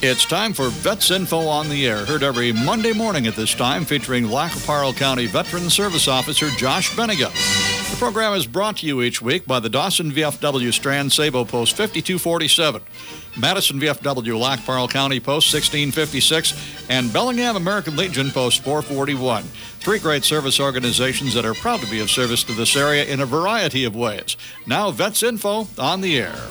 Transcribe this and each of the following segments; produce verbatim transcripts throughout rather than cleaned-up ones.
It's time for Vets Info on the Air, heard every Monday morning at this time, featuring Lac qui Parle County Veteran Service Officer Josh Benega. The program is brought to you each week by the Dawson V F W Strand Sabo Post fifty-two forty-seven, Madison V F W Lac qui Parle County Post sixteen fifty-six, and Bellingham American Legion Post four forty-one. Three great service organizations that are proud to be of service to this area in a variety of ways. Now, Vets Info on the Air.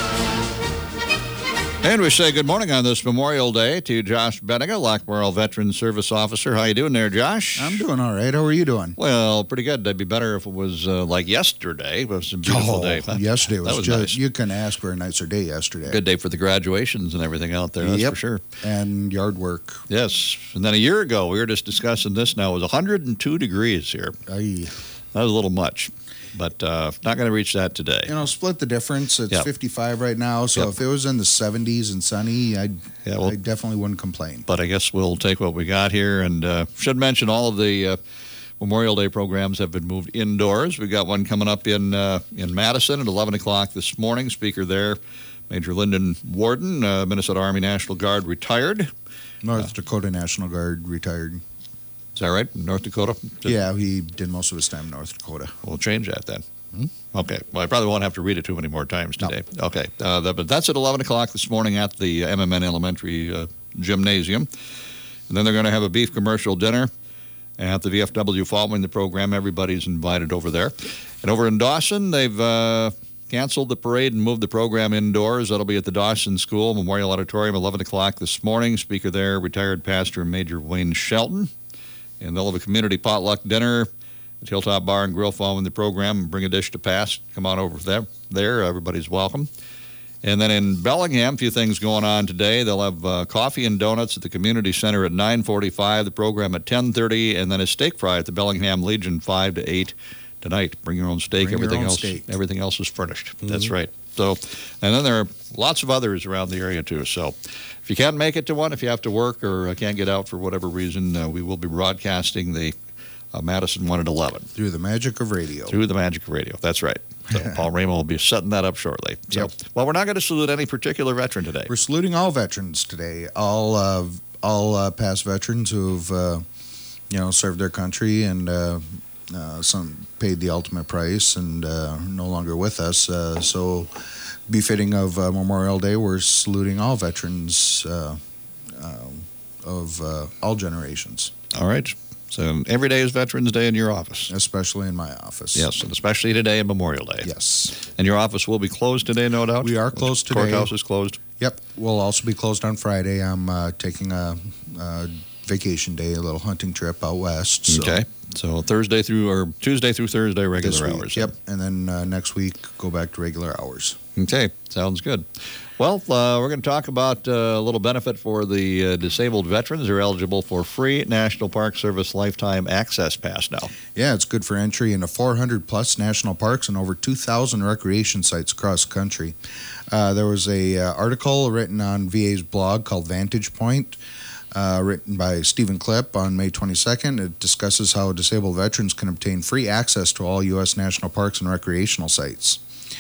And we say good morning on this Memorial Day to Josh Benega, Lac qui Parle Veteran Service Officer. How you doing there, Josh? I'm doing all right. How are you doing? Well, pretty good. It'd be better if it was uh, like yesterday. It was a beautiful oh, day. Yesterday was, was just, nice. You couldn't ask for a nicer day yesterday. Good day for the graduations and everything out there, that's yep. for sure. And yard work. Yes. And then a year ago, we were just discussing this now. It was one hundred two degrees here. Aye. That was a little much. But uh, not going to reach that today. You know, split the difference. It's yep. fifty-five right now. So yep. if it was in the seventies and sunny, I'd, yeah, well, I definitely wouldn't complain. But I guess we'll take what we got here. And uh, should mention all of the uh, Memorial Day programs have been moved indoors. We got one coming up in uh, in Madison at eleven o'clock this morning. Speaker there, Major Lyndon Warden, uh, Minnesota Army National Guard, retired. North uh, Dakota National Guard, retired. Is that right? North Dakota? Did, yeah, he did most of his time in North Dakota. We'll change that then. Okay. Well, I probably won't have to read it too many more times today. No. Okay. Uh, that, but that's at eleven o'clock this morning at the M M N Elementary uh, Gymnasium. And then they're going to have a beef commercial dinner at the V F W following the program. Everybody's invited over there. And over in Dawson, they've uh, canceled the parade and moved the program indoors. That'll be at the Dawson School Memorial Auditorium, eleven o'clock this morning. Speaker there, retired pastor Major Wayne Shelton. And they'll have a community potluck dinner at Hilltop Bar and Grill following the program. Bring a dish to pass. Come on over there. There, everybody's welcome. And then in Bellingham, a few things going on today. They'll have uh, coffee and donuts at the community center at nine forty-five. The program at ten thirty, and then a steak fry at the Bellingham Legion five to eight tonight. Bring your own steak. Bring everything your own else. Steak. Everything else is furnished. Mm-hmm. That's right. So, and then there are lots of others around the area too. So, if you can't make it to one, if you have to work or uh, can't get out for whatever reason, uh, we will be broadcasting the Uh, Madison one at eleven. Through the magic of radio. Through the magic of radio. That's right. So Paul Raymond will be setting that up shortly. So, yep. Well, we're not going to salute any particular veteran today. We're saluting all veterans today. All uh, all uh, past veterans who've uh, you know served their country and uh, uh, some paid the ultimate price and uh, no longer with us. Uh, so, befitting of uh, Memorial Day, we're saluting all veterans uh, uh, of uh, all generations. All right. So every day is Veterans Day in your office. Especially in my office. Yes, and especially today and Memorial Day. Yes. And your office will be closed today, no doubt? We are closed today. Courthouse is closed? Yep. We'll also be closed on Friday. I'm uh, taking a, a vacation day, a little hunting trip out west. So okay. So Thursday through, or Tuesday through Thursday, regular week, hours. Yep. And then uh, next week, go back to regular hours. Okay. Sounds good. Well, uh, we're going to talk about uh, a little benefit for the uh, disabled veterans who are eligible for free National Park Service Lifetime Access Pass now. Yeah, it's good for entry into four hundred plus national parks and over two thousand recreation sites across the country. Uh, there was a uh, article written on V A's blog called Vantage Point, uh, written by Stephen Klipp on May twenty-second. It discusses how disabled veterans can obtain free access to all U S national parks and recreational sites.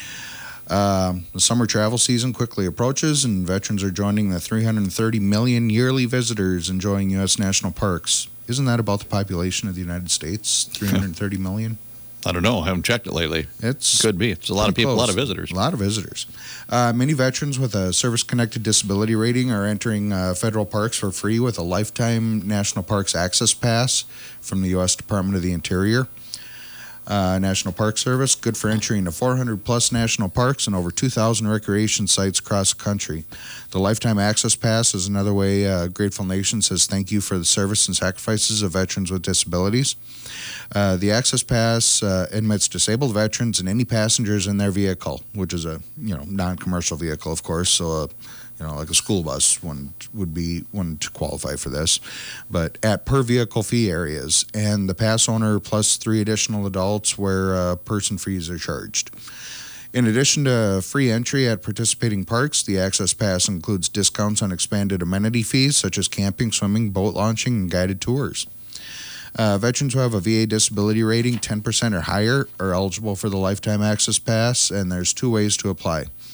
Uh, the summer travel season quickly approaches, and veterans are joining the three hundred thirty million yearly visitors enjoying U S national parks. Isn't that about the population of the United States? three hundred thirty million? I don't know. I haven't checked it lately. It's Could be. It's a lot of people, close. a lot of visitors. A lot of visitors. Uh, many veterans with a service-connected disability rating are entering uh, federal parks for free with a lifetime National Parks Access Pass from the U S Department of the Interior. Uh, National Park Service, good for entry into four hundred plus national parks and over two thousand recreation sites across the country. The Lifetime Access Pass is another way uh, Grateful Nation says thank you for the service and sacrifices of veterans with disabilities. Uh, the Access Pass uh, admits disabled veterans and any passengers in their vehicle, which is a you know non-commercial vehicle, of course, so uh, you know like a school bus one would be one to qualify for this, but at per vehicle fee areas, and the pass owner plus three additional adults where uh, person fees are charged. In addition to free entry at participating parks, the Access Pass includes discounts on expanded amenity fees such as camping, swimming, boat launching, and guided tours. Uh, veterans who have a V A disability rating ten percent or higher are eligible for the Lifetime Access Pass, and there's two ways to apply.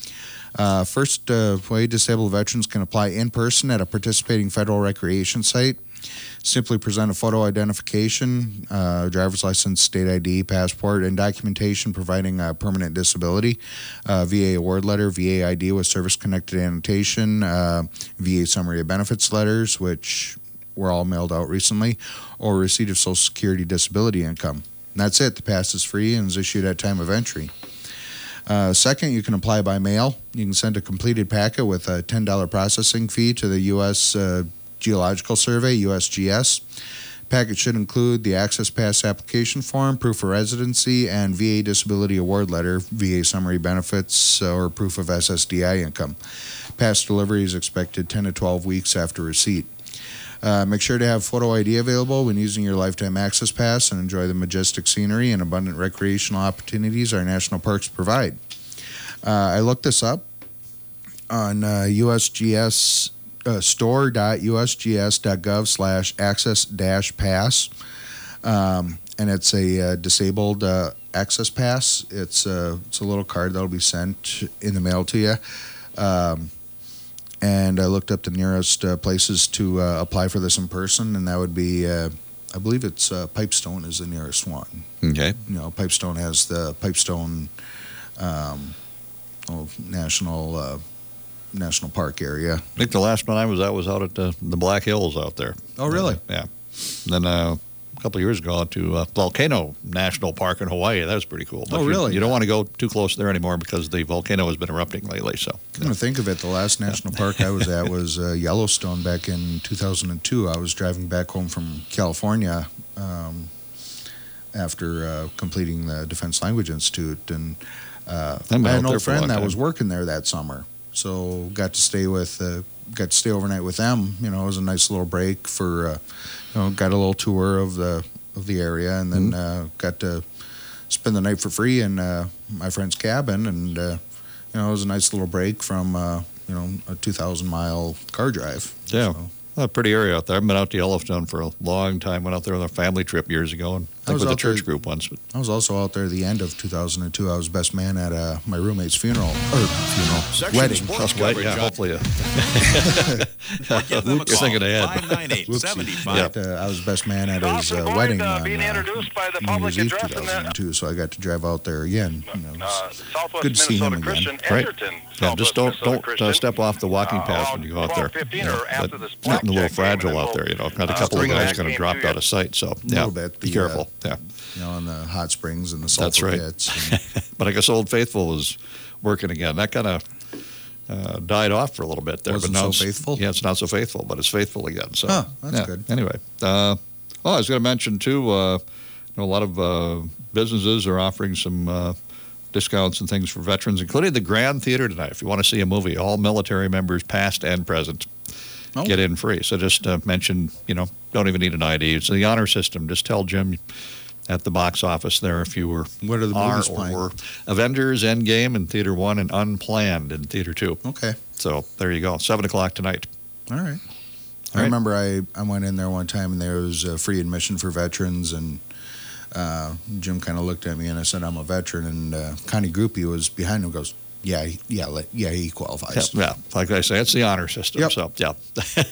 Uh, first uh, way disabled veterans can apply in person at a participating federal recreation site. Simply present a photo identification, uh, driver's license, state I D, passport, and documentation providing a permanent disability, uh, V A award letter, V A I D with service-connected annotation, uh, V A summary of benefits letters, which were all mailed out recently, or receipt of Social Security disability income. And that's it. The pass is free and is issued at time of entry. Uh, second, you can apply by mail. You can send a completed packet with a ten dollars processing fee to the U S Uh, Geological Survey, U S G S. Packet should include the Access Pass application form, proof of residency, and V A Disability Award Letter, V A Summary Benefits, or proof of S S D I income. Pass delivery is expected ten to twelve weeks after receipt. Uh, make sure to have photo I D available when using your Lifetime Access Pass and enjoy the majestic scenery and abundant recreational opportunities our national parks provide. Uh, I looked this up on uh, U S G S. Uh, store.usgs.gov slash access dash pass. Um, and it's a uh, disabled uh, access pass. It's, uh, it's a little card that'll be sent in the mail to you. Um, and I looked up the nearest uh, places to uh, apply for this in person, and that would be, uh, I believe it's uh, Pipestone is the nearest one. Okay. You know, Pipestone has the Pipestone um, oh, National uh, National Park area. I think the last one I was at was out at the, the Black Hills out there. Oh, really? Uh, yeah. Then uh, a couple of years ago out to uh, Volcano National Park in Hawaii. That was pretty cool. But oh, really? You, you don't want to go too close there anymore because the volcano has been erupting lately. So, I'm going to think of it. The last national park I was at was uh, Yellowstone back in two thousand two. I was driving back home from California um, after uh, completing the Defense Language Institute, and uh, I had an old friend that was working there that summer. So got to stay with, uh, got to stay overnight with them. You know, it was a nice little break for, uh, you know, got a little tour of the of the area, and then mm-hmm. uh, got to spend the night for free in uh, my friend's cabin, and uh, you know, it was a nice little break from uh, you know a two thousand mile car drive. Yeah. So. A pretty area out there. I've been out to Yellowstone for a long time. Went out there on a family trip years ago, and I think with the church there, group once. But. I was also out there at the end of two thousand two. I was best man at uh, my roommate's funeral, or funeral, Section wedding. Oh, wed- yeah, hopefully. Uh, you're thinking ahead. Yep. Uh, I was best man at his uh, wedding on uh, New Year's Eve two thousand two, so I got to drive out there again. You know, uh, good to see him again. Right. Yeah, just don't don't uh, step off the walking path when you go out there. You know, it's getting a little fragile out there. You know, got a couple of guys kind of dropped out of sight. So yeah, bit, be careful. Uh, yeah, you know, in the hot springs and the sulfur That's right. pits. But I guess Old Faithful was working again. That kind of uh, died off for a little bit there. Wasn't but now so it's, faithful? Yeah, it's not so faithful, but it's faithful again. So huh, that's yeah. good. Anyway, uh, oh, I was going to mention too. Uh, you know, a lot of uh, businesses are offering some. Uh, discounts and things for veterans, including the Grand Theater tonight. If you want to see a movie, all military members, past and present, oh. get in free. So just uh, mention, you know, don't even need an I D. It's the honor system. Just tell Jim at the box office there if you were what are the are movies or playing? were Avengers Endgame in Theater One and Unplanned in Theater Two. Okay. So there you go. Seven o'clock tonight. All right. All I right. remember I, I went in there one time and there was a free admission for veterans, and Uh, Jim kind of looked at me and I said, I'm a veteran. And uh, Connie Groupie was behind him, goes, yeah, he- yeah, le- yeah, he qualifies. Yeah, yeah, like I say, it's the honor system. Yep. So, yeah.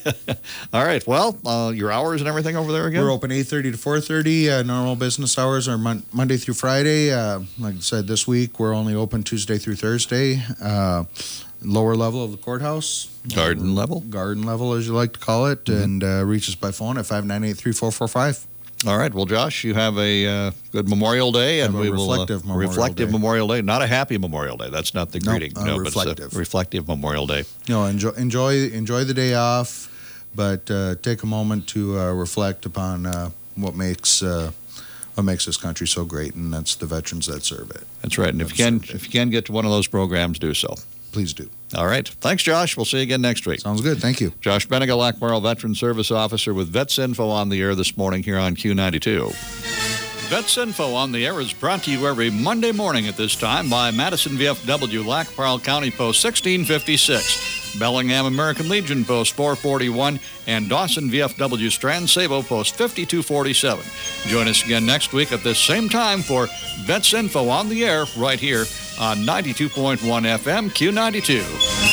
All right. Well, uh, your hours and everything over there again? We're open eight thirty to four thirty. Uh, normal business hours are mon- Monday through Friday. Uh, like I said, this week we're only open Tuesday through Thursday. Uh, lower level of the courthouse. Garden level? Garden level, as you like to call it. Mm-hmm. And uh, reach us by phone at five nine eight, three four four five. All right. Well, Josh, you have a uh, good Memorial Day, and Have a we will reflective uh, Memorial reflective Day. Memorial Day. Not a happy Memorial Day. That's not the No, greeting. uh, no, reflective. but it's a reflective Memorial Day. You know, enjoy enjoy enjoy the day off, but uh, take a moment to uh, reflect upon uh, what makes uh, what makes this country so great, and that's the veterans that serve it. That's right. And if you can, if you can get to one of those programs, do so. Please do. All right. Thanks, Josh. We'll see you again next week. Sounds good. Thank you. Josh Benega, Lac-Memorial Veteran Service Officer with Vets Info on the air this morning here on Q ninety-two. Vets Info on the air is brought to you every Monday morning at this time by Madison V F W, Lac-Memorial County Post sixteen fifty-six, Bellingham American Legion Post four forty-one, and Dawson V F W Strand Sabo Post fifty-two forty-seven. Join us again next week at this same time for Vets Info on the air right here on ninety-two point one F M, Q ninety-two.